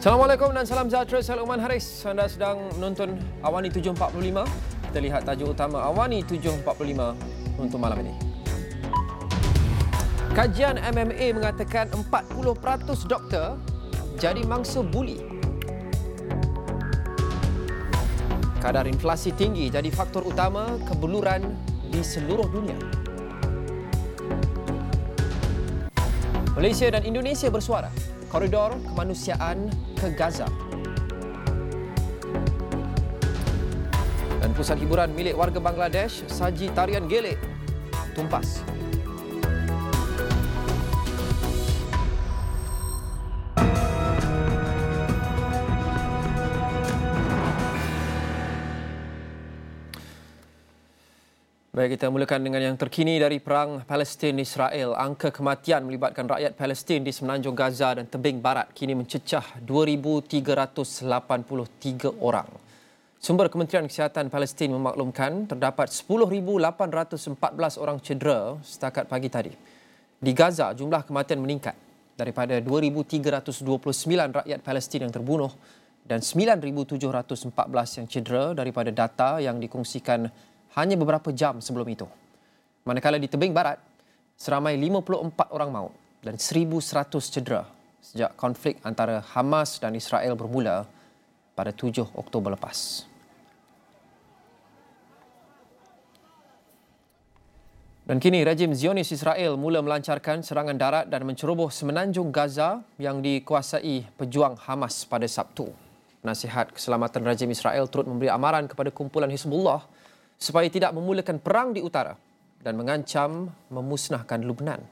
Assalamualaikum dan salam sejahtera, saya Luqman Haris. Anda sedang menonton Awani 745. Kita lihat tajuk utama Awani 745 untuk malam ini. Kajian MMA mengatakan 40% doktor jadi mangsa buli. Kadar inflasi tinggi jadi faktor utama kebuluran di seluruh dunia. Malaysia dan Indonesia bersuara, koridor kemanusiaan ke Gaza. Dan pusat hiburan milik warga Bangladesh, saji tarian gelek tumpas. Baik, kita mulakan dengan yang terkini dari perang Palestin-Israel. Angka kematian melibatkan rakyat Palestin di semenanjung Gaza dan tebing barat kini mencecah 2,383 orang. Sumber Kementerian Kesihatan Palestin memaklumkan terdapat 10,814 orang cedera setakat pagi tadi. Di Gaza, jumlah kematian meningkat daripada 2,329 rakyat Palestin yang terbunuh dan 9,714 yang cedera daripada data yang dikongsikan hanya beberapa jam sebelum itu. Manakala di tebing barat, seramai 54 orang maut dan 1,100 cedera sejak konflik antara Hamas dan Israel bermula pada 7 Oktober lepas. Dan kini rejim Zionis Israel mula melancarkan serangan darat dan menceroboh semenanjung Gaza yang dikuasai pejuang Hamas pada Sabtu. Nasihat Keselamatan Rejim Israel turut memberi amaran kepada kumpulan Hizbullah supaya tidak memulakan perang di utara dan mengancam memusnahkan Lubnan.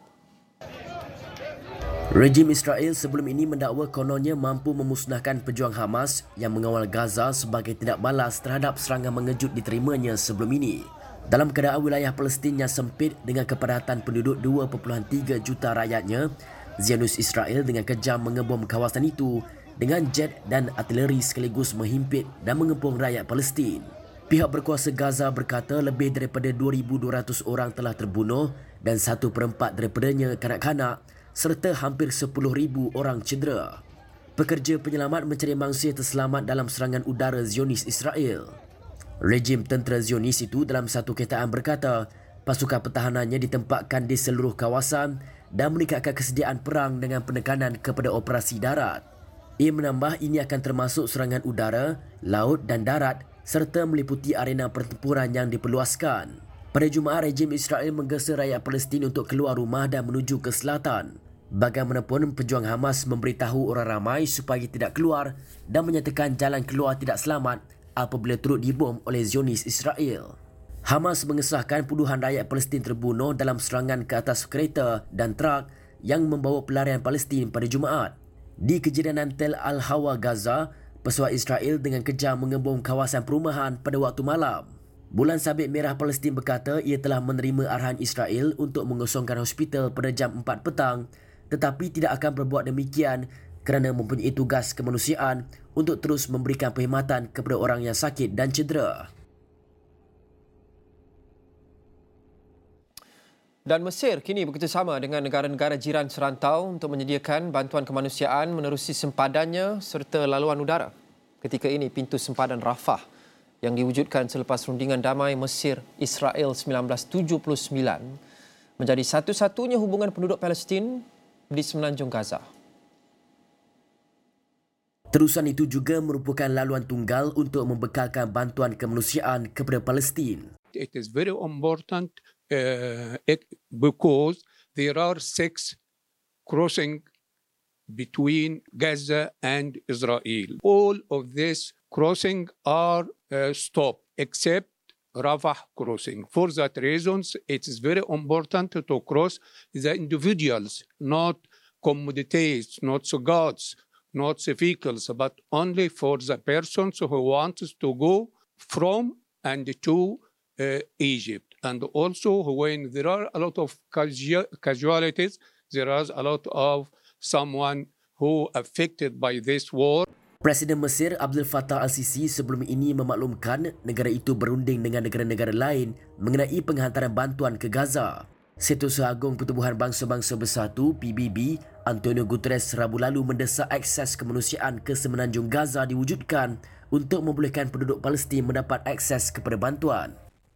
Rejim Israel sebelum ini mendakwa kononnya mampu memusnahkan pejuang Hamas yang mengawal Gaza sebagai tindak balas terhadap serangan mengejut diterimanya sebelum ini. Dalam keadaan wilayah Palestin yang sempit dengan kepadatan penduduk 2.3 juta rakyatnya, Zionis Israel dengan kejam mengebom kawasan itu dengan jet dan artileri sekaligus menghimpit dan mengepung rakyat Palestin. Pihak berkuasa Gaza berkata lebih daripada 2,200 orang telah terbunuh dan 1/4 daripadanya kanak-kanak serta hampir 10,000 orang cedera. Pekerja penyelamat mencari mangsa yang terselamat dalam serangan udara Zionis Israel. Rejim tentera Zionis itu dalam satu kataan berkata pasukan pertahanannya ditempatkan di seluruh kawasan dan meningkatkan kesediaan perang dengan penekanan kepada operasi darat. Ia menambah ini akan termasuk serangan udara, laut dan darat serta meliputi arena pertempuran yang diperluaskan. Pada Jumaat, rejim Israel menggesa rakyat Palestin untuk keluar rumah dan menuju ke selatan. Bagaimanapun, pejuang Hamas memberitahu orang ramai supaya tidak keluar dan menyatakan jalan keluar tidak selamat apabila turut dibom oleh Zionis Israel. Hamas mengesahkan puluhan rakyat Palestin terbunuh dalam serangan ke atas kereta dan trak yang membawa pelarian Palestin pada Jumaat. Di kejadian Tel Al-Hawa, Gaza, pesawat Israel dengan kejam mengebom kawasan perumahan pada waktu malam. Bulan Sabit Merah Palestin berkata ia telah menerima arahan Israel untuk mengosongkan hospital pada jam 4 petang tetapi tidak akan berbuat demikian kerana mempunyai tugas kemanusiaan untuk terus memberikan perkhidmatan kepada orang yang sakit dan cedera. Dan Mesir kini bekerjasama dengan negara-negara jiran serantau untuk menyediakan bantuan kemanusiaan menerusi sempadannya serta laluan udara. Ketika ini, pintu sempadan Rafah yang diwujudkan selepas rundingan damai Mesir-Israel 1979 menjadi satu-satunya hubungan penduduk Palestin di semenanjung Gaza. Terusan itu juga merupakan laluan tunggal untuk membekalkan bantuan kemanusiaan kepada Palestin. It is very important because there are 6 crossing between Gaza and Israel. All of this crossing are stopped except Rafah crossing. For that reasons, it is very important to cross the individuals, not commodities, not goods, not vehicles, but only for the persons who want to go from and to Egypt. And also when there are a lot of casualties, there is a lot of someone who affected by this war. Presiden Mesir Abdel Fattah al-Sisi sebelum ini memaklumkan negara itu berunding dengan negara-negara lain mengenai penghantaran bantuan ke Gaza. Setiausaha Agung Pertubuhan Bangsa-Bangsa Bersatu (PBB) Antonio Guterres Rabu lalu mendesak akses kemanusiaan ke semenanjung Gaza diwujudkan untuk membolehkan penduduk Palestin mendapat akses kepada bantuan.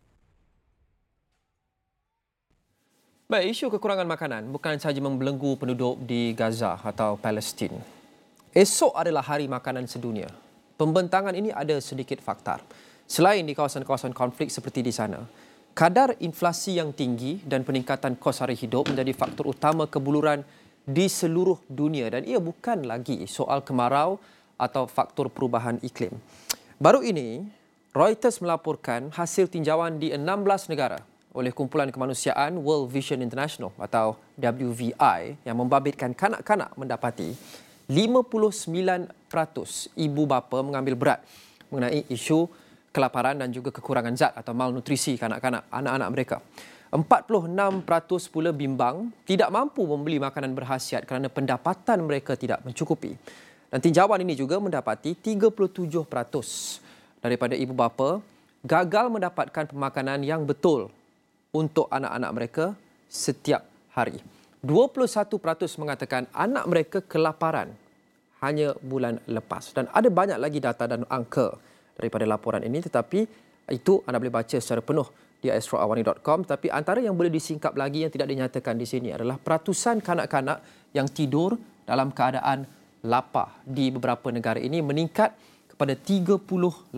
Baik, isu kekurangan makanan bukan sahaja membelenggu penduduk di Gaza atau Palestin. Esok adalah Hari Makanan Sedunia. Pembentangan ini ada sedikit faktor. Selain di kawasan-kawasan konflik seperti di sana, kadar inflasi yang tinggi dan peningkatan kos sara hidup menjadi faktor utama kebuluran di seluruh dunia dan ia bukan lagi soal kemarau atau faktor perubahan iklim. Baru ini, Reuters melaporkan hasil tinjauan di 16 negara oleh Kumpulan Kemanusiaan World Vision International atau WVI yang membabitkan kanak-kanak mendapati 59% ibu bapa mengambil berat mengenai isu kelaparan dan juga kekurangan zat atau malnutrisi kanak-kanak, anak-anak mereka. 46% pula bimbang tidak mampu membeli makanan berkhasiat kerana pendapatan mereka tidak mencukupi. Dan tinjauan ini juga mendapati 37% daripada ibu bapa gagal mendapatkan pemakanan yang betul untuk anak-anak mereka setiap hari. 21% mengatakan anak mereka kelaparan hanya bulan lepas. Dan ada banyak lagi data dan angka daripada laporan ini, tetapi itu anda boleh baca secara penuh di astroawani.com. Tapi antara yang boleh disingkap lagi yang tidak dinyatakan di sini adalah peratusan kanak-kanak yang tidur dalam keadaan lapar di beberapa negara ini meningkat kepada 38%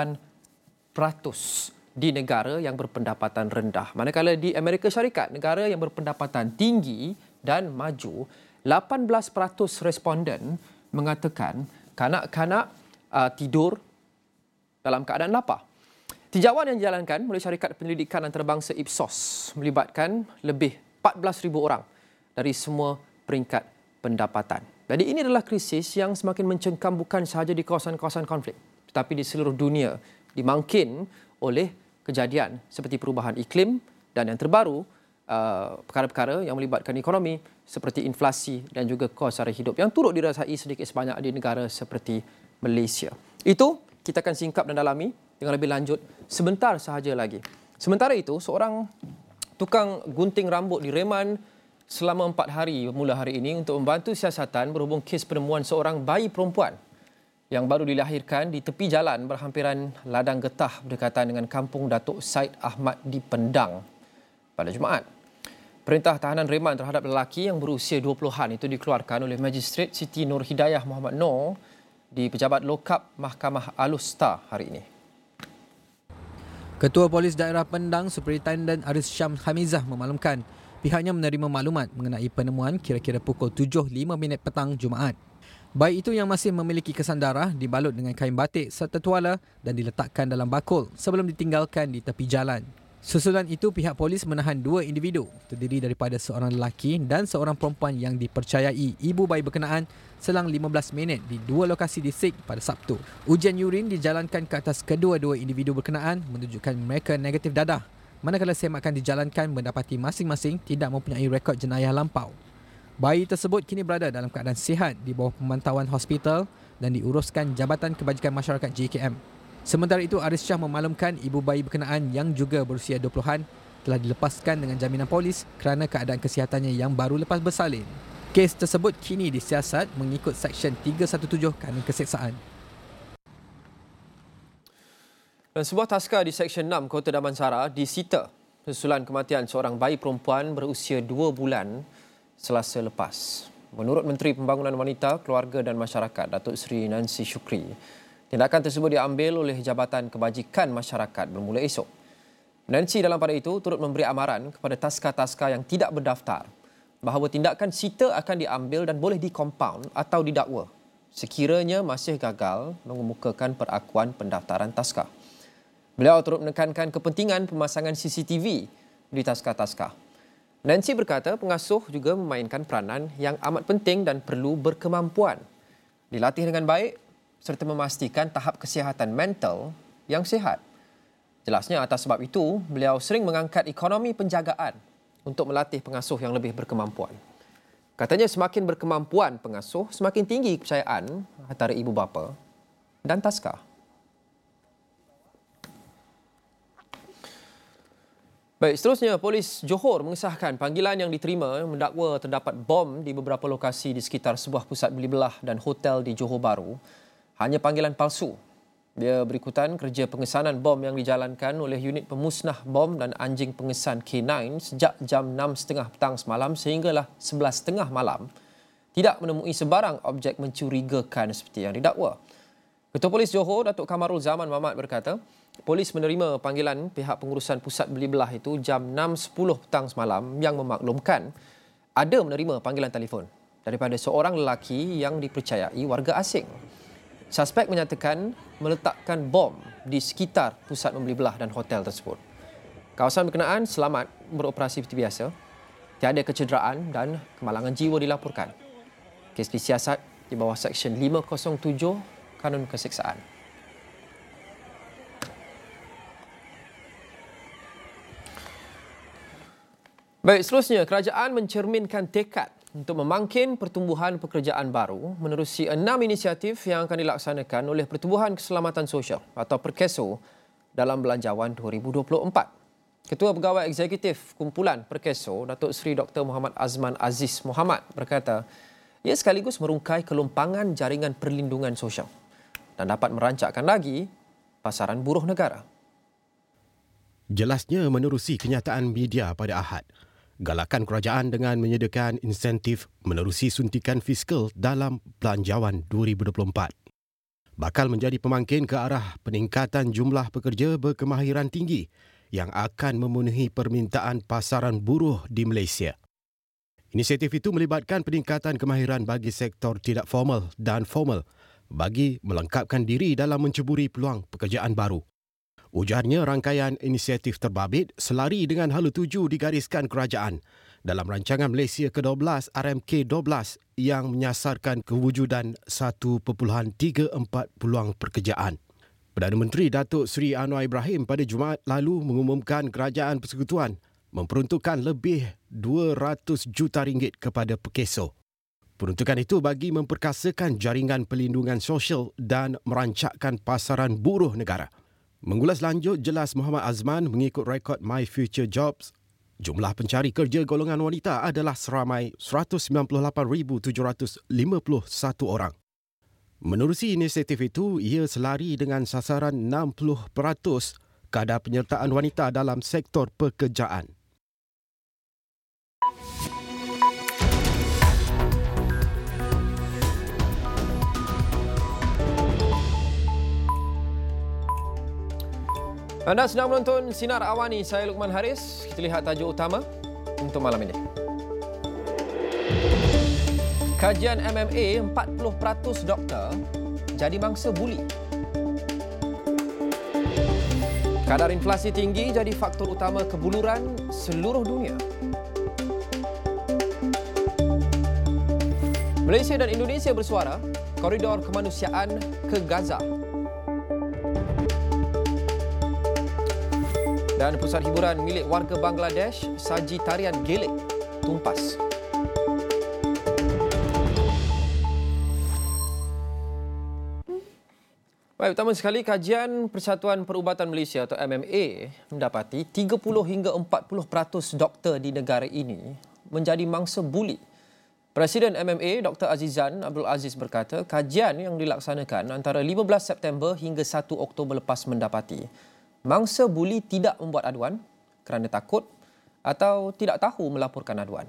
di negara yang berpendapatan rendah. Manakala di Amerika Syarikat, negara yang berpendapatan tinggi dan maju, 18% responden mengatakan kanak-kanak tidur dalam keadaan lapar. Tinjauan yang dijalankan oleh Syarikat Penyelidikan Antarabangsa Ipsos melibatkan lebih 14,000 orang dari semua peringkat pendapatan. Jadi ini adalah krisis yang semakin mencengkam bukan sahaja di kawasan-kawasan konflik, tetapi di seluruh dunia, dimangkin oleh kejadian seperti perubahan iklim dan yang terbaru, perkara-perkara yang melibatkan ekonomi seperti inflasi dan juga kos sara hidup yang turut dirasai sedikit sebanyak di negara seperti Malaysia. Itu kita akan singkap dan dalami dengan lebih lanjut sebentar sahaja lagi. Sementara itu, seorang tukang gunting rambut direman selama 4 hari bermula hari ini untuk membantu siasatan berhubung kes penemuan seorang bayi perempuan yang baru dilahirkan di tepi jalan berhampiran ladang getah berdekatan dengan kampung Datuk Said Ahmad di Pendang pada Jumaat. Perintah tahanan reman terhadap lelaki yang berusia 20-an itu dikeluarkan oleh Magistrate Siti Nur Hidayah Muhammad Noor di Pejabat Lokap Mahkamah Alustar hari ini. Ketua Polis Daerah Pendang Superintendent Aris Syam Hamizah memaklumkan pihaknya menerima maklumat mengenai penemuan kira-kira pukul 7.05 petang Jumaat. Bayi itu yang masih memiliki kesan darah dibalut dengan kain batik serta tuala dan diletakkan dalam bakul sebelum ditinggalkan di tepi jalan. Susulan itu, pihak polis menahan 2 individu terdiri daripada seorang lelaki dan seorang perempuan yang dipercayai ibu bayi berkenaan selang 15 minit di 2 lokasi distrik pada Sabtu. Ujian urin dijalankan ke atas kedua-dua individu berkenaan menunjukkan mereka negatif dadah, manakala semakan dijalankan mendapati masing-masing tidak mempunyai rekod jenayah lampau. Bayi tersebut kini berada dalam keadaan sihat di bawah pemantauan hospital dan diuruskan Jabatan Kebajikan Masyarakat JKM. Sementara itu, Aris Shah memaklumkan ibu bayi berkenaan yang juga berusia 20-an telah dilepaskan dengan jaminan polis kerana keadaan kesihatannya yang baru lepas bersalin. Kes tersebut kini disiasat mengikut Seksyen 317 Kanun Keseksaan. Dan sebuah taska di Seksyen 6 Kota Damansara disita susulan kematian seorang bayi perempuan berusia 2 bulan Selasa lepas. Menurut Menteri Pembangunan Wanita, Keluarga dan Masyarakat, Datuk Seri Nancy Shukri, tindakan tersebut diambil oleh Jabatan Kebajikan Masyarakat bermula esok. Nancy dalam pada itu turut memberi amaran kepada taska-taska yang tidak berdaftar bahawa tindakan sita akan diambil dan boleh dikompaun atau didakwa sekiranya masih gagal mengemukakan perakuan pendaftaran taska. Beliau turut menekankan kepentingan pemasangan CCTV di taska-taska. Nancy berkata pengasuh juga memainkan peranan yang amat penting dan perlu berkemampuan, dilatih dengan baik serta memastikan tahap kesihatan mental yang sihat. Jelasnya atas sebab itu, beliau sering mengangkat ekonomi penjagaan untuk melatih pengasuh yang lebih berkemampuan. Katanya semakin berkemampuan pengasuh, semakin tinggi kepercayaan antara ibu bapa dan taska. Baik, seterusnya, Polis Johor mengesahkan panggilan yang diterima mendakwa terdapat bom di beberapa lokasi di sekitar sebuah pusat beli belah dan hotel di Johor Bahru. Hanya panggilan palsu. Dia berikutan kerja pengesanan bom yang dijalankan oleh unit pemusnah bom dan anjing pengesan K9 sejak jam 6.30 petang semalam sehinggalah 11.30 malam. Tidak menemui sebarang objek mencurigakan seperti yang didakwa. Ketua Polis Johor, Datuk Kamarul Zaman Mamat berkata, polis menerima panggilan pihak pengurusan pusat beli belah itu jam 6.10 petang semalam yang memaklumkan ada menerima panggilan telefon daripada seorang lelaki yang dipercayai warga asing. Suspek menyatakan meletakkan bom di sekitar pusat membeli belah dan hotel tersebut. Kawasan berkenaan selamat beroperasi seperti biasa. Tiada kecederaan dan kemalangan jiwa dilaporkan. Kes disiasat di bawah Seksyen 507 Kanun Keseksaan. Baik, seterusnya, kerajaan mencerminkan tekad untuk memangkin pertumbuhan pekerjaan baru menerusi 6 inisiatif yang akan dilaksanakan oleh Pertubuhan Keselamatan Sosial atau Perkeso dalam Belanjawan 2024. Ketua Pegawai Eksekutif Kumpulan Perkeso, Datuk Seri Dr. Muhammad Azman Aziz Muhammad berkata, ia sekaligus merungkai kelompangan jaringan perlindungan sosial dan dapat merancakkan lagi pasaran buruh negara. Jelasnya menerusi kenyataan media pada Ahad, galakan kerajaan dengan menyediakan insentif menerusi suntikan fiskal dalam Belanjawan 2024 bakal menjadi pemangkin ke arah peningkatan jumlah pekerja berkemahiran tinggi yang akan memenuhi permintaan pasaran buruh di Malaysia. Inisiatif itu melibatkan peningkatan kemahiran bagi sektor tidak formal dan formal bagi melengkapkan diri dalam menceburi peluang pekerjaan baru. Ujarnya, rangkaian inisiatif terbabit selari dengan hala tuju digariskan kerajaan dalam rancangan Malaysia ke-12 RMK-12 yang menyasarkan kewujudan 1.34 peluang pekerjaan. Perdana Menteri Datuk Seri Anwar Ibrahim pada Jumaat lalu mengumumkan Kerajaan Persekutuan memperuntukkan lebih 200 juta ringgit kepada Perkeso. Peruntukan itu bagi memperkasakan jaringan pelindungan sosial dan merancakkan pasaran buruh negara. Mengulas lanjut, jelas Muhammad Azman mengikut rekod My Future Jobs, jumlah pencari kerja golongan wanita adalah seramai 198,751 orang. Menerusi inisiatif itu, ia selari dengan sasaran 60% kadar penyertaan wanita dalam sektor pekerjaan. Anda sedang menonton Sinar Awani. Saya Luqman Haris. Kita lihat tajuk utama untuk malam ini. Kajian MMA, 40% doktor jadi mangsa buli. Kadar inflasi tinggi jadi faktor utama kebuluran seluruh dunia. Malaysia dan Indonesia bersuara, koridor kemanusiaan ke Gaza. Dan pusat hiburan milik warga Bangladesh, saji tarian gelik tumpas. Baik, pertama sekali, kajian Persatuan Perubatan Malaysia atau MMA mendapati 30 hingga 40% doktor di negara ini menjadi mangsa buli. Presiden MMA Dr. Azizan Abdul Aziz berkata, kajian yang dilaksanakan antara 15 September hingga 1 Oktober lepas mendapati mangsa buli tidak membuat aduan kerana takut atau tidak tahu melaporkan aduan.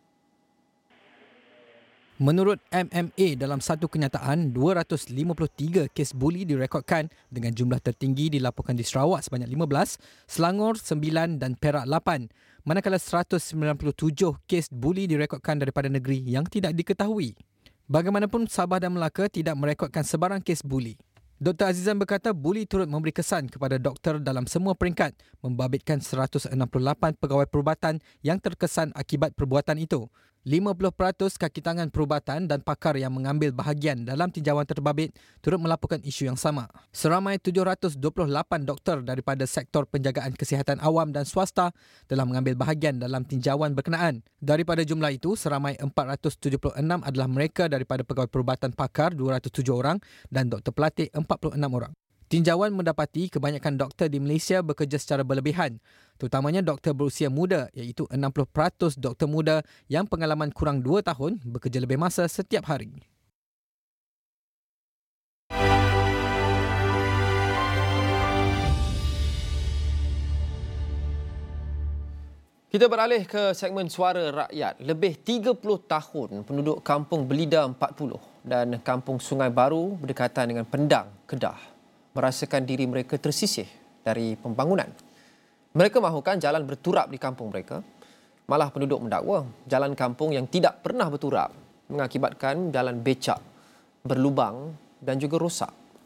Menurut MMA, dalam satu kenyataan, 253 kes buli direkodkan dengan jumlah tertinggi dilaporkan di Sarawak sebanyak 15, Selangor 9 dan Perak 8. Manakala 197 kes buli direkodkan daripada negeri yang tidak diketahui. Bagaimanapun, Sabah dan Melaka tidak merekodkan sebarang kes buli. Dr. Azizan berkata buli turut memberi kesan kepada doktor dalam semua peringkat, membabitkan 168 pegawai perubatan yang terkesan akibat perbuatan itu. 50% kaki tangan perubatan dan pakar yang mengambil bahagian dalam tinjauan terbabit turut melaporkan isu yang sama. Seramai 728 doktor daripada sektor penjagaan kesihatan awam dan swasta telah mengambil bahagian dalam tinjauan berkenaan. Daripada jumlah itu, seramai 476 adalah mereka daripada pegawai perubatan pakar 207 orang dan doktor pelatih 46 orang. Tinjauan mendapati kebanyakan doktor di Malaysia bekerja secara berlebihan, terutamanya doktor berusia muda iaitu 60% doktor muda yang pengalaman kurang 2 tahun bekerja lebih masa setiap hari. Kita beralih ke segmen Suara Rakyat. Lebih 30 tahun penduduk kampung Belida 40 dan kampung Sungai Baru berdekatan dengan Pendang, Kedah merasakan diri mereka tersisih dari pembangunan. Mereka mahukan jalan berturap di kampung mereka. Malah penduduk mendakwa jalan kampung yang tidak pernah berturap mengakibatkan jalan becak, berlubang dan juga rosak.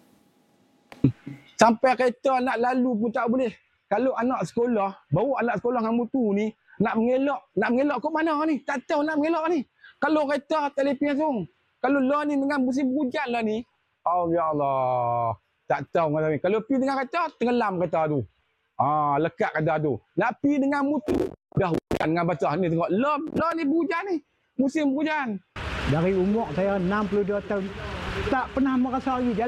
Sampai kereta nak lalu pun tak boleh. Kalau anak sekolah, bawa anak sekolah dengan motor ni, nak mengelak ke mana ni? Tak tahu nak mengelak ni. Kalau kereta telefon langsung. Kalau lah ni dengan musim hujan lah ni, oh ya Allah. Tak tahu macam ni. Kalau pergi dengan kereta, tenggelam kereta tu. Lekat kereta tu. Nak pergi dengan motor, dah hujan dengan basah ni tengok. Lah ni hujan ni. Musim hujan. Dari umur saya 62 tahun, tak pernah merasa lagi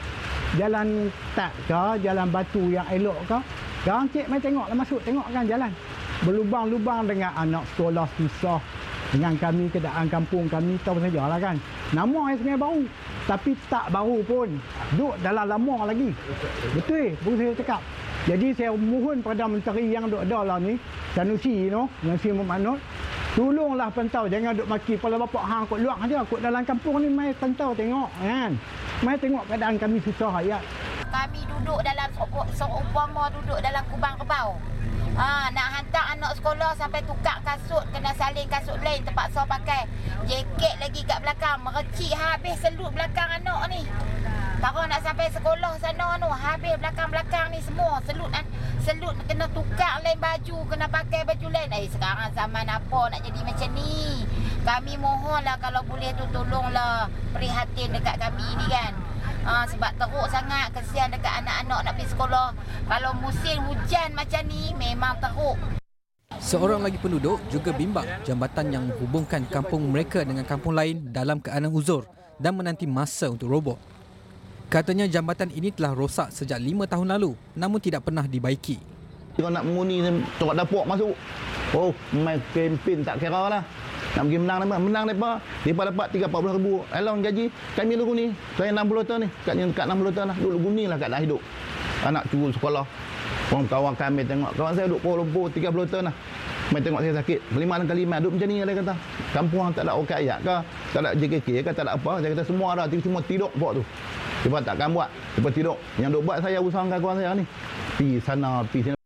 jalan tak ke, jalan batu yang elok ke. Sekarang cik mai tengoklah masuk, tengokkan jalan. Berlubang-lubang dengan anak sekolah susah. Dengan kami, keadaan kampung kami, tahu sajalah kan. Nama Sungai Baru. Tapi tak baru pun. Duduk dalam lama lagi. Betul, baru saya cakap. Jadi saya mohon pada menteri yang duduk ada lah ni, Sanusi tu, Sanusi Muhammad, tolonglah pantau. Jangan duduk maki kepala bapak hang kot luar aja. Kot dalam kampung ni mai pantau tengok kan. Mai tengok keadaan kami susah rakyat. Kami duduk dalam seumpama duduk dalam kubang kebau. Nak hantar anak sekolah sampai tukar kasut, kena salin kasut lain, terpaksa pakai jaket lagi kat belakang. Merecik habis selut belakang anak ni. Kalau nak sampai sekolah sana tu, habis belakang-belakang ni semua selut kena tukar lain baju, kena pakai baju lain. Sekarang zaman apa nak jadi macam ni? Kami mohonlah kalau boleh tu tolonglah prihatin dekat kami ni kan. Sebab teruk sangat, kesian dekat anak-anak nak pergi sekolah. Kalau musim hujan macam ni memang teruk. Seorang lagi penduduk juga bimbang jambatan yang menghubungkan kampung mereka dengan kampung lain dalam keadaan uzur dan menanti masa untuk roboh. Katanya jambatan ini telah rosak sejak 5 tahun lalu namun tidak pernah dibaiki. Kalau nak mengundi tengok dapur masuk. Oh, main kempen tak kira lah. Nak pergi menang mereka dapat 30-40 ribu. Along gaji kami dulu ni. Saya 60 tahun ni. Kat 60 tahun lah. Duduk guni lah kat nak hidup. Anak cucu sekolah. Orang kawan kami tengok. Kawan saya duduk Kuala Lumpur 30 tahun lah. Mai tengok saya sakit. 5 kali mai duduk macam ni dia kata. Kampung tak ada orang ayat ke, tak ada JKK ke, tak ada apa. Saya kata semua ada, semua tidur pok tu. Lepas takkan buat. Lepas tidur. Yang duk buat saya usahakan kawan saya ni. Pi sana, pi sini.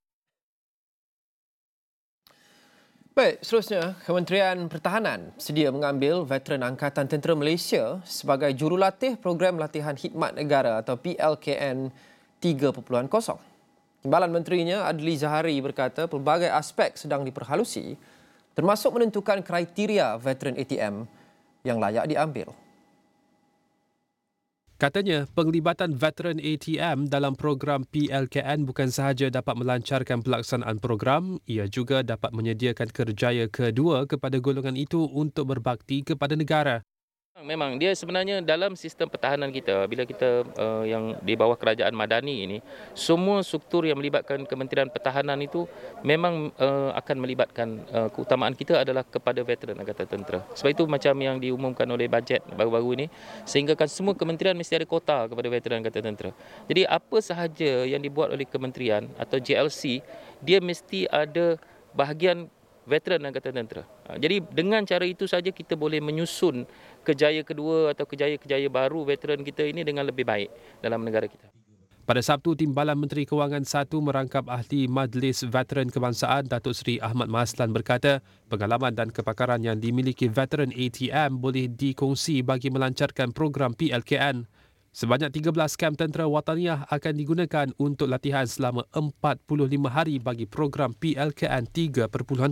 Baik, seterusnya, Kementerian Pertahanan sedia mengambil veteran Angkatan Tentera Malaysia sebagai jurulatih program latihan khidmat negara atau PLKN 3.0. Timbalan Menterinya Adli Zahari berkata pelbagai aspek sedang diperhalusi termasuk menentukan kriteria veteran ATM yang layak diambil. Katanya, penglibatan veteran ATM dalam program PLKN bukan sahaja dapat melancarkan pelaksanaan program, ia juga dapat menyediakan kerjaya kedua kepada golongan itu untuk berbakti kepada negara. Memang dia sebenarnya dalam sistem pertahanan kita, bila kita yang di bawah kerajaan madani ini, semua struktur yang melibatkan Kementerian Pertahanan itu memang akan melibatkan keutamaan kita adalah kepada veteran Angkatan Tentera. Sebab itu macam yang diumumkan oleh bajet baru-baru ini, sehingga kan semua kementerian mesti ada kota kepada veteran Angkatan Tentera. Jadi apa sahaja yang dibuat oleh kementerian atau JLC, dia mesti ada bahagian veteran Angkatan Tentera. Jadi dengan cara itu saja kita boleh menyusun kejaya kedua atau kejaya-kejaya baru veteran kita ini dengan lebih baik dalam negara kita. Pada Sabtu, Timbalan Menteri Kewangan 1 merangkap ahli Majlis Veteran Kebangsaan Datuk Seri Ahmad Maslan berkata, pengalaman dan kepakaran yang dimiliki veteran ATM boleh dikongsi bagi melancarkan program PLKN. Sebanyak 13 kamp tentera wataniah akan digunakan untuk latihan selama 45 hari bagi program PLKN 3.0.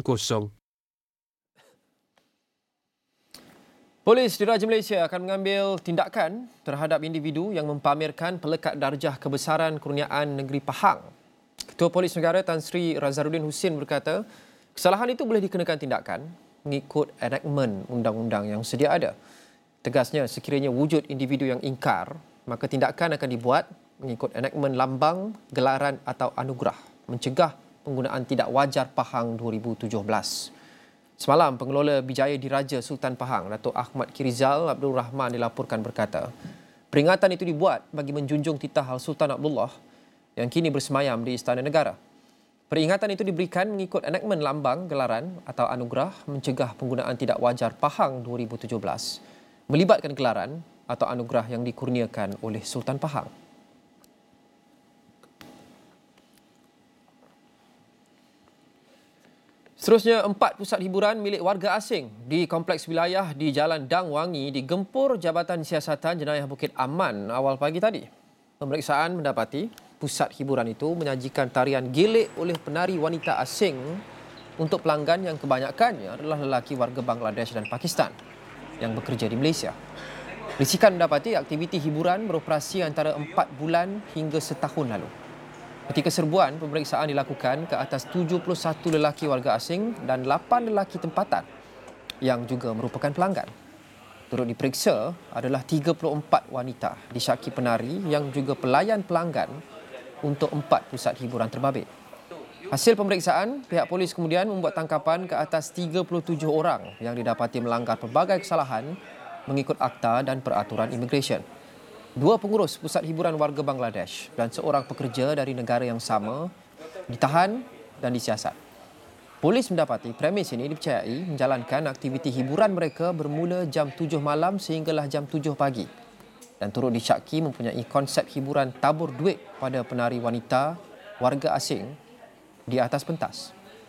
Polis Diraja Malaysia akan mengambil tindakan terhadap individu yang mempamerkan pelekat darjah kebesaran kurniaan negeri Pahang. Ketua Polis Negara Tan Sri Razarudin Husin berkata, kesalahan itu boleh dikenakan tindakan mengikut enactment undang-undang yang sedia ada. Tegasnya, sekiranya wujud individu yang ingkar, maka tindakan akan dibuat mengikut enakmen lambang, gelaran atau anugerah mencegah penggunaan tidak wajar Pahang 2017. Semalam, pengelola Bijaya Diraja Sultan Pahang, Datuk Ahmad Kirizal Abdul Rahman dilaporkan berkata, peringatan itu dibuat bagi menjunjung titah Sultan Abdullah yang kini bersemayam di Istana Negara. Peringatan itu diberikan mengikut enakmen lambang, gelaran atau anugerah mencegah penggunaan tidak wajar Pahang 2017 melibatkan gelaran atau anugerah yang dikurniakan oleh Sultan Pahang. Seterusnya, 4 pusat hiburan milik warga asing di kompleks wilayah di Jalan Dang Wangi digempur Jabatan Siasatan Jenayah Bukit Aman awal pagi tadi. Pemeriksaan mendapati pusat hiburan itu menyajikan tarian gelik oleh penari wanita asing untuk pelanggan yang kebanyakannya adalah lelaki warga Bangladesh dan Pakistan yang bekerja di Malaysia. Risikan mendapati aktiviti hiburan beroperasi antara 4 bulan hingga setahun lalu. Ketika serbuan, pemeriksaan dilakukan ke atas 71 lelaki warga asing dan 8 lelaki tempatan yang juga merupakan pelanggan. Turut diperiksa adalah 34 wanita disyaki penari yang juga pelayan pelanggan untuk 4 pusat hiburan terbabit. Hasil pemeriksaan, pihak polis kemudian membuat tangkapan ke atas 37 orang yang didapati melanggar pelbagai kesalahan mengikut akta dan peraturan imigresen. 2 pengurus pusat hiburan warga Bangladesh dan seorang pekerja dari negara yang sama ditahan dan disiasat. Polis mendapati premis ini dipercayai menjalankan aktiviti hiburan mereka bermula jam 7 malam sehinggalah jam 7 pagi dan turut disyaki mempunyai konsep hiburan tabur duit pada penari wanita warga asing di atas pentas.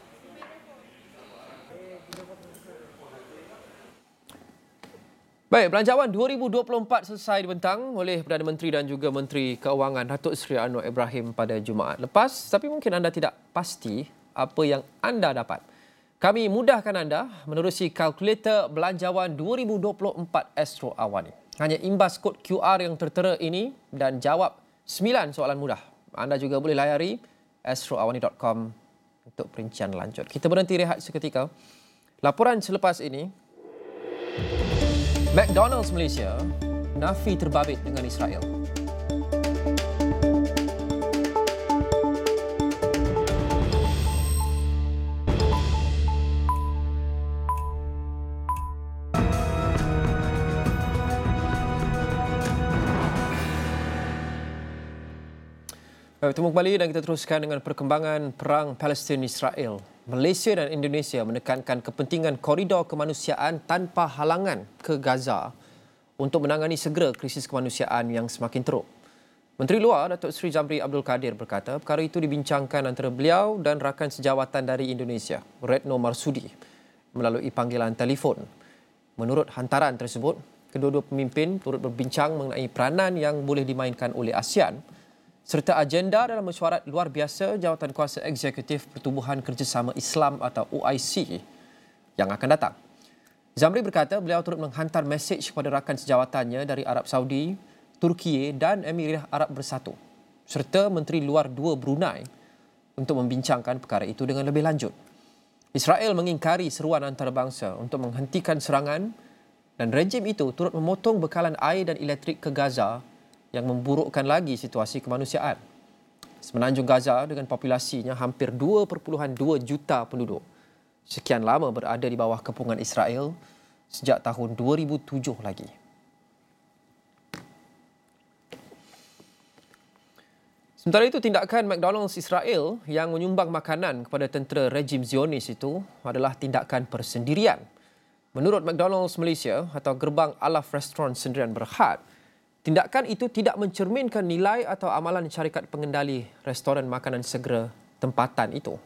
Baik, Belanjawan 2024 selesai dibentang oleh Perdana Menteri dan juga Menteri Keuangan Datuk Seri Anwar Ibrahim pada Jumaat lepas, tapi mungkin anda tidak pasti apa yang anda dapat. Kami mudahkan anda menerusi kalkulator Belanjawan 2024 Astro Awani. Hanya imbas kod QR yang tertera ini dan jawab 9 soalan mudah. Anda juga boleh layari astroawani.com untuk perincian lanjut. Kita berhenti rehat seketika. Laporan selepas ini, McDonald's Malaysia nafi terbabit dengan Israel. Bertemu kembali dan kita teruskan dengan perkembangan perang Palestin-Israel. Malaysia dan Indonesia menekankan kepentingan koridor kemanusiaan tanpa halangan ke Gaza untuk menangani segera krisis kemanusiaan yang semakin teruk. Menteri Luar Datuk Seri Zamri Abdul Kadir berkata perkara itu dibincangkan antara beliau dan rakan sejawatan dari Indonesia, Retno Marsudi, melalui panggilan telefon. Menurut hantaran tersebut, kedua-dua pemimpin turut berbincang mengenai peranan yang boleh dimainkan oleh ASEAN serta agenda dalam mesyuarat luar biasa Jawatan Kuasa Eksekutif Pertubuhan Kerjasama Islam atau OIC yang akan datang. Zamri berkata beliau turut menghantar mesej kepada rakan sejawatannya dari Arab Saudi, Turki dan Emirat Arab Bersatu serta Menteri Luar dua Brunei untuk membincangkan perkara itu dengan lebih lanjut. Israel mengingkari seruan antarabangsa untuk menghentikan serangan dan rejim itu turut memotong bekalan air dan elektrik ke Gaza yang memburukkan lagi situasi kemanusiaan. Semenanjung Gaza dengan populasinya hampir 2.2 juta penduduk sekian lama berada di bawah kepungan Israel sejak tahun 2007 lagi. Sementara itu, tindakan McDonald's Israel yang menyumbang makanan kepada tentera rejim Zionis itu adalah tindakan persendirian. Menurut McDonald's Malaysia atau Gerbang Alaf Restaurant Sendirian Berhad, tindakan itu tidak mencerminkan nilai atau amalan syarikat pengendali restoran makanan segera tempatan itu.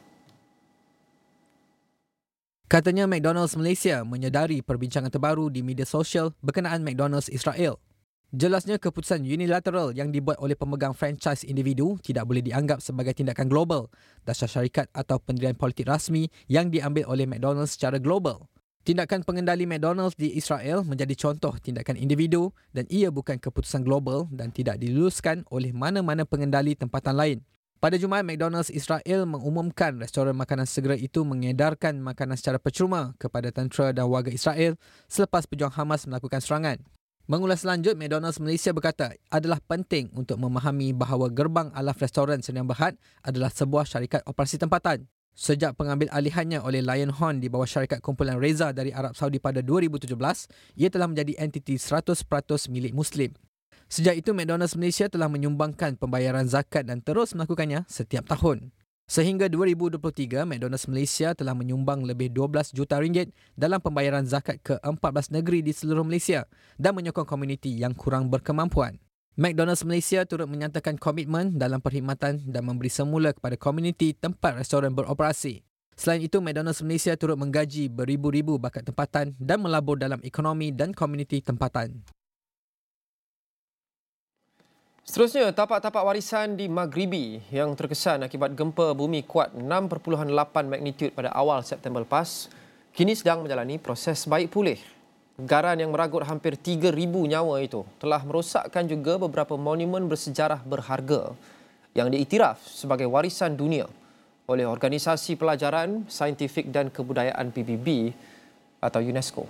Katanya McDonald's Malaysia menyedari perbincangan terbaru di media sosial berkenaan McDonald's Israel. Jelasnya keputusan unilateral yang dibuat oleh pemegang franchise individu tidak boleh dianggap sebagai tindakan global, dasar syarikat atau pendirian politik rasmi yang diambil oleh McDonald's secara global. Tindakan pengendali McDonald's di Israel menjadi contoh tindakan individu dan ia bukan keputusan global dan tidak diluluskan oleh mana-mana pengendali tempatan lain. Pada Jumaat, McDonald's Israel mengumumkan restoran makanan segera itu mengedarkan makanan secara percuma kepada tentera dan warga Israel selepas pejuang Hamas melakukan serangan. Mengulas lanjut, McDonald's Malaysia berkata adalah penting untuk memahami bahawa Gerbang Alaf Restoran Sdn Bhd adalah sebuah syarikat operasi tempatan. Sejak pengambil alihannya oleh Lion Horn di bawah syarikat kumpulan Reza dari Arab Saudi pada 2017, ia telah menjadi entiti 100% milik Muslim. Sejak itu, McDonald's Malaysia telah menyumbangkan pembayaran zakat dan terus melakukannya setiap tahun. Sehingga 2023, McDonald's Malaysia telah menyumbang lebih 12 juta ringgit dalam pembayaran zakat ke 14 negeri di seluruh Malaysia dan menyokong komuniti yang kurang berkemampuan. McDonald's Malaysia turut menyatakan komitmen dalam perkhidmatan dan memberi semula kepada komuniti tempat restoran beroperasi. Selain itu, McDonald's Malaysia turut menggaji beribu-ribu bakat tempatan dan melabur dalam ekonomi dan komuniti tempatan. Seterusnya, tapak-tapak warisan di Maghribi yang terkesan akibat gempa bumi kuat 6.8 magnitude pada awal September lepas, kini sedang menjalani proses baik pulih. Gegaran yang meragut hampir 3,000 nyawa itu telah merosakkan juga beberapa monumen bersejarah berharga yang diiktiraf sebagai warisan dunia oleh Organisasi Pelajaran, Saintifik dan Kebudayaan PBB atau UNESCO.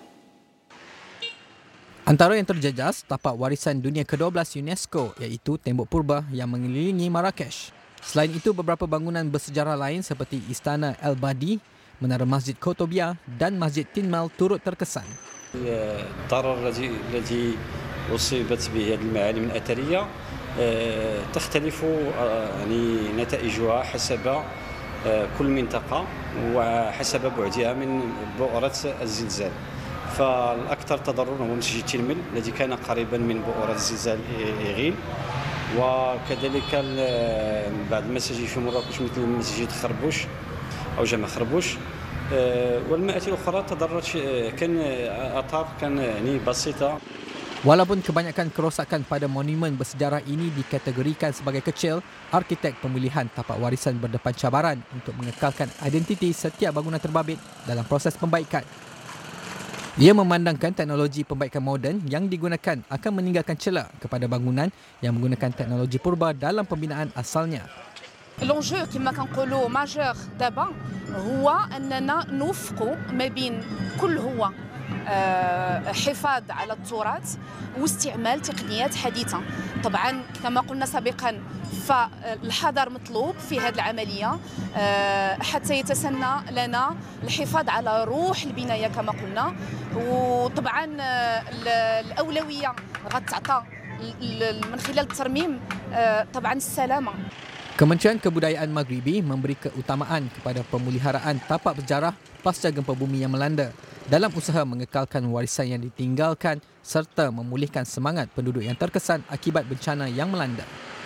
Antara yang terjejas, tapak warisan dunia ke-12 UNESCO iaitu tembok purba yang mengelilingi Marrakesh. Selain itu, beberapa bangunan bersejarah lain seperti Istana El-Badi, Menara Masjid Kotobia dan Masjid Tinmal turut terkesan. الضرر التي أصيبت به هذه المعالم الأثرية تختلف يعني نتائجها حسب كل منطقة وحسب بعدها من بؤرة الزلزال. فالأكثر تضرر هو مسجد تلمل الذي كان قريبا من بؤرة الزلزال إيغيل، وكذلك بعض المساجد في مراكش مثل مسجد خربوش أو جامع خربوش، والمئات الأخرى تضررت كان آثار كان يعني بسيطة. Walaupun kebanyakan kerosakan pada monumen bersejarah ini dikategorikan sebagai kecil, arkitek pemilihan tapak warisan berdepan cabaran untuk mengekalkan identiti setiap bangunan terbabit dalam proses pembaikan. Ia memandangkan teknologi pembaikan moden yang digunakan akan meninggalkan celah kepada bangunan yang menggunakan teknologi purba dalam pembinaan asalnya. L'enjeu كما كنقولوا ماجور دابا هو اننا نوفقوا ما بين كل هو حفاظ على التراث واستعمال تقنيات حديثة. طبعا كما قلنا سابقا فالحذر مطلوب في هذه العملية حتى يتسنى لنا الحفاظ على روح البناية كما قلنا، وطبعا الأولوية غتعطى من خلال الترميم طبعا السلامة. Kementerian Kebudayaan Maghribi memberi keutamaan kepada pemeliharaan tapak bersejarah pasca gempa bumi yang melanda dalam usaha mengekalkan warisan yang ditinggalkan serta memulihkan semangat penduduk yang terkesan akibat bencana yang melanda.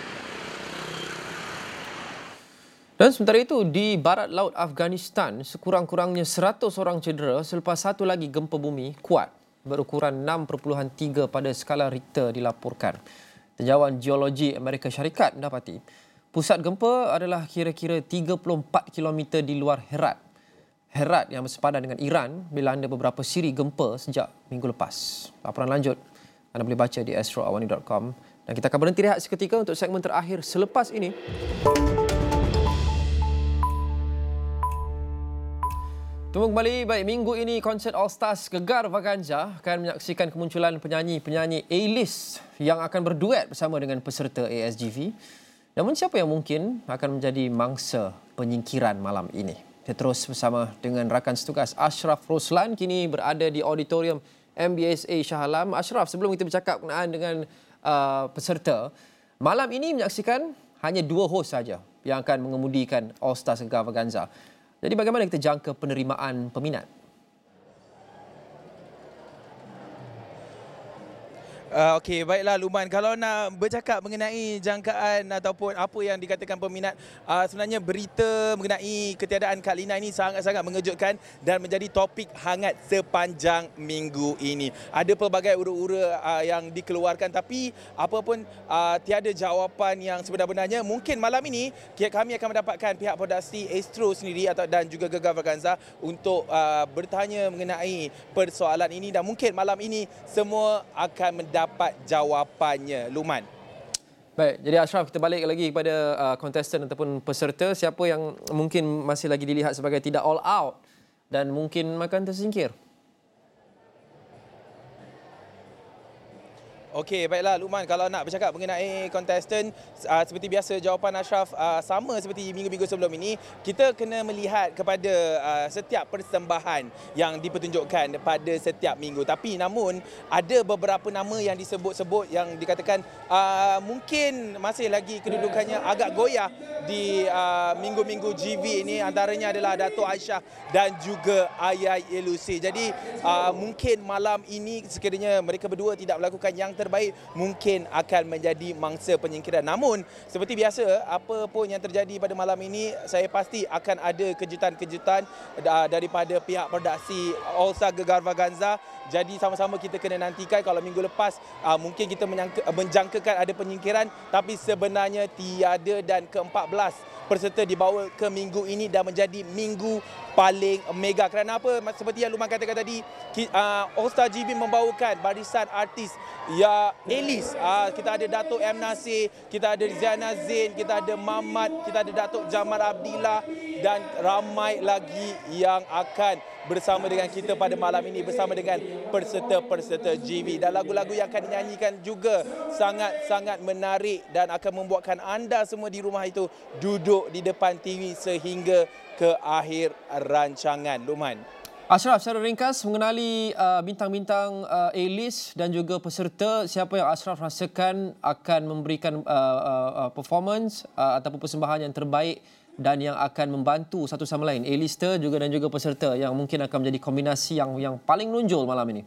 Dan sementara itu, di barat laut Afghanistan, sekurang-kurangnya 100 orang cedera selepas satu lagi gempa bumi kuat berukuran 6.3 pada skala Richter dilaporkan. Tinjauan Geologi Amerika Syarikat mendapati pusat gempa adalah kira-kira 34 km di luar Herat. Herat yang bersepadan dengan Iran dilanda beberapa siri gempa sejak minggu lepas. Laporan lanjut anda boleh baca di astroawani.com. Dan kita akan berhenti rehat seketika untuk segmen terakhir selepas ini. Tunggu kembali. Baik, minggu ini konsert All Stars Gegar Vaganza akan menyaksikan kemunculan penyanyi-penyanyi A-list yang akan berduet bersama dengan peserta ASGV. Namun siapa yang mungkin akan menjadi mangsa penyingkiran malam ini? Kita terus bersama dengan rakan setugas Ashraf Roslan, kini berada di auditorium MBSA Shah Alam. Ashraf, sebelum kita bercakap berkenaan dengan peserta, malam ini menyaksikan hanya 2 hos saja yang akan mengemudikan All Stars Gegar Vaganza. Jadi bagaimana kita jangka penerimaan peminat? Okey, baiklah Luman. Kalau nak bercakap mengenai jangkaan ataupun apa yang dikatakan peminat, sebenarnya berita mengenai ketiadaan Kak Lina ini sangat-sangat mengejutkan dan menjadi topik hangat sepanjang minggu ini. Ada pelbagai ura-ura yang dikeluarkan, tapi apa pun tiada jawapan yang sebenar-benarnya. Mungkin malam ini kami akan mendapatkan pihak produksi Astro sendiri dan juga Gegar Vaganza untuk bertanya mengenai persoalan ini, dan mungkin malam ini semua akan mendapat jawapannya, Luman. Baik, jadi Ashraf, kita balik lagi kepada kontestan ataupun peserta. Siapa yang mungkin masih lagi dilihat sebagai tidak all out dan mungkin akan tersingkir? Okey, baiklah Luqman, kalau nak bercakap mengenai contestant, seperti biasa jawapan Ashraf sama seperti minggu-minggu sebelum ini. Kita kena melihat kepada setiap persembahan yang dipertunjukkan pada setiap minggu. Tapi namun ada beberapa nama yang disebut-sebut yang dikatakan mungkin masih lagi kedudukannya agak goyah di minggu-minggu GV ini. Antaranya adalah Dato' Aisyah dan juga Ayai Ilusi. Jadi mungkin malam ini sekiranya mereka berdua tidak melakukan yang terbaik, mungkin akan menjadi mangsa penyingkiran. Namun seperti biasa, apa pun yang terjadi pada malam ini, saya pasti akan ada kejutan-kejutan daripada pihak produksi All Star Gegar Vaganza. Jadi sama-sama kita kena nantikan. Kalau minggu lepas mungkin kita menjangkakan ada penyingkiran, tapi sebenarnya tiada, dan ke-14 peserta dibawa ke minggu ini dan menjadi minggu paling mega. Kerana apa? Seperti yang Luqman katakan tadi, All Star GV membawakan barisan artis ya A-list. Kita ada Dato' M. Nasir, kita ada Ziana Zain, kita ada Mamat, kita ada Dato' Jamal Abdillah dan ramai lagi yang akan bersama dengan kita pada malam ini bersama dengan peserta-peserta GV. Dan lagu-lagu yang akan dinyanyikan juga sangat-sangat menarik dan akan membuatkan anda semua di rumah itu duduk di depan TV sehingga ke akhir rancangan. Luqman. Ashraf, secara ringkas mengenali bintang-bintang A-list dan juga peserta, siapa yang Ashraf rasakan akan memberikan performance ataupun persembahan yang terbaik dan yang akan membantu satu sama lain, A-lister juga dan juga peserta, yang mungkin akan menjadi kombinasi yang paling menonjol malam ini?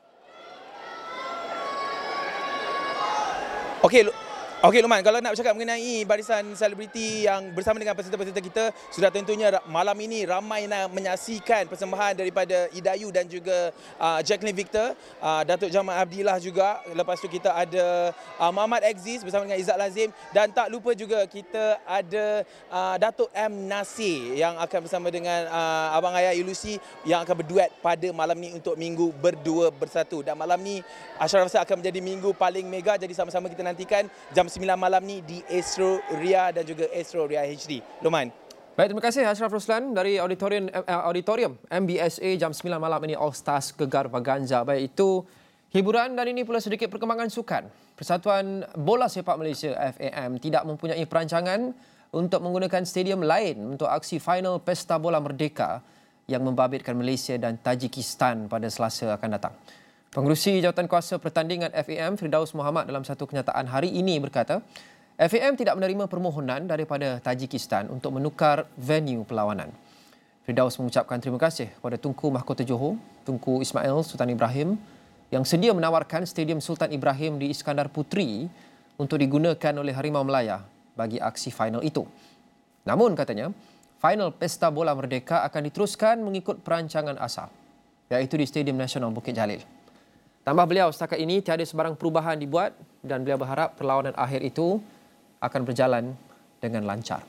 Okey Luqman, kalau nak bercakap mengenai barisan selebriti yang bersama dengan peserta-peserta kita, sudah tentunya malam ini ramai nak menyaksikan persembahan daripada Idayu dan juga Jacqueline Victor, Dato' Jamal Abdillah juga. Lepas tu kita ada Muhammad Exis bersama dengan Izzat Lazim, dan tak lupa juga kita ada Dato' M. Nasir yang akan bersama dengan Abang Ayai Ilusi yang akan berduet pada malam ni untuk minggu berdua bersatu. Dan malam ni Ashraf rasa akan menjadi minggu paling mega, jadi sama-sama kita nantikan jam 9 malam ni di Astro Ria dan juga Astro Ria HD. Luqman. Baik, terima kasih Ashraf Ruslan dari auditorium MBSA jam 9 malam ini, All Stars Gegar Vaganza. Baik, itu hiburan, dan ini pula sedikit perkembangan sukan. Persatuan Bola Sepak Malaysia FAM tidak mempunyai perancangan untuk menggunakan stadium lain untuk aksi final Pesta Bola Merdeka yang membabitkan Malaysia dan Tajikistan pada Selasa akan datang. Pengerusi Jawatankuasa Pertandingan FAM, Firdaus Muhammad, dalam satu kenyataan hari ini berkata, FAM tidak menerima permohonan daripada Tajikistan untuk menukar venue perlawanan. Firdaus mengucapkan terima kasih kepada Tunku Mahkota Johor, Tunku Ismail Sultan Ibrahim, yang sedia menawarkan Stadium Sultan Ibrahim di Iskandar Puteri untuk digunakan oleh Harimau Melaya bagi aksi final itu. Namun, katanya, final Pesta Bola Merdeka akan diteruskan mengikut perancangan asal, iaitu di Stadium Nasional Bukit Jalil. Tambah beliau, setakat ini tiada sebarang perubahan dibuat dan beliau berharap perlawanan akhir itu akan berjalan dengan lancar.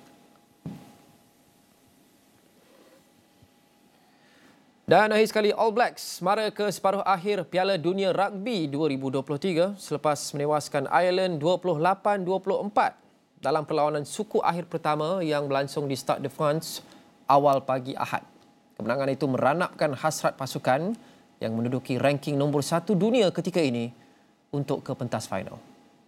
Dan akhir sekali, All Blacks mara ke separuh akhir Piala Dunia Rugby 2023 selepas menewaskan Ireland 28-24 dalam perlawanan suku akhir pertama yang berlangsung di Stade de France awal pagi Ahad. Kemenangan itu meranapkan hasrat pasukan yang menduduki ranking nombor 1 dunia ketika ini untuk ke pentas final.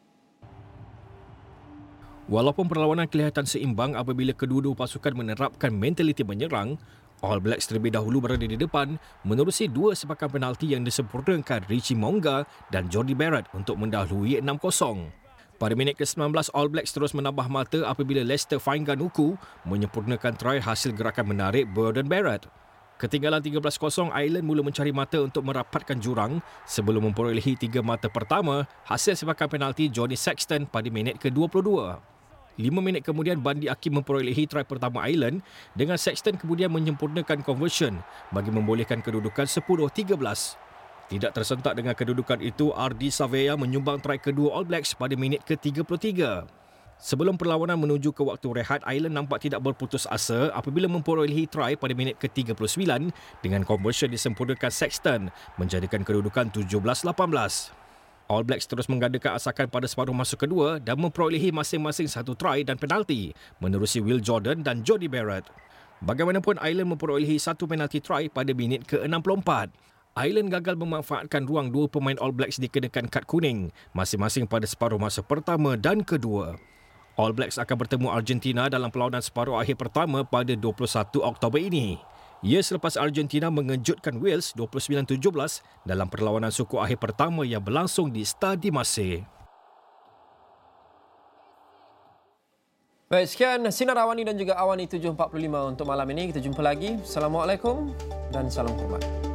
Walaupun perlawanan kelihatan seimbang apabila kedua-dua pasukan menerapkan mentaliti menyerang, All Blacks terlebih dahulu berada di depan menerusi dua sepakan penalti yang disempurnakan Richie Monga dan Jordie Barrett untuk mendahului 6-0. Pada minit ke-19, All Blacks terus menambah mata apabila Lester Fainga'anuku menyempurnakan try hasil gerakan menarik Burden Barrett. Ketinggalan 13-0, Ireland mula mencari mata untuk merapatkan jurang sebelum memperolehi 3 mata pertama hasil sepakan penalti Johnny Sexton pada minit ke-22. 5 minit kemudian Bandi Akim memperolehi try pertama Ireland dengan Sexton kemudian menyempurnakan conversion bagi membolehkan kedudukan 10-13. Tidak tersentak dengan kedudukan itu, Ardi Savea menyumbang try kedua All Blacks pada minit ke-33. Sebelum perlawanan menuju ke waktu rehat, Ireland nampak tidak berputus asa apabila memperolehi try pada minit ke-39 dengan conversion disempurnakan Sexton menjadikan kedudukan 17-18. All Blacks terus menggandakan asakan pada separuh masa kedua dan memperolehi masing-masing satu try dan penalti menerusi Will Jordan dan Jordie Barrett. Bagaimanapun, Ireland memperolehi satu penalti try pada minit ke-64. Ireland gagal memanfaatkan ruang dua pemain All Blacks dikenakan kad kuning, masing-masing pada separuh masa pertama dan kedua. All Blacks akan bertemu Argentina dalam perlawanan separuh akhir pertama pada 21 Oktober ini. Ia selepas Argentina mengejutkan Wales 29-17 dalam perlawanan suku akhir pertama yang berlangsung di Stade Marseille. Baik, sekian Sinar Awani dan juga Awani 745 untuk malam ini. Kita jumpa lagi. Assalamualaikum dan salam hormat.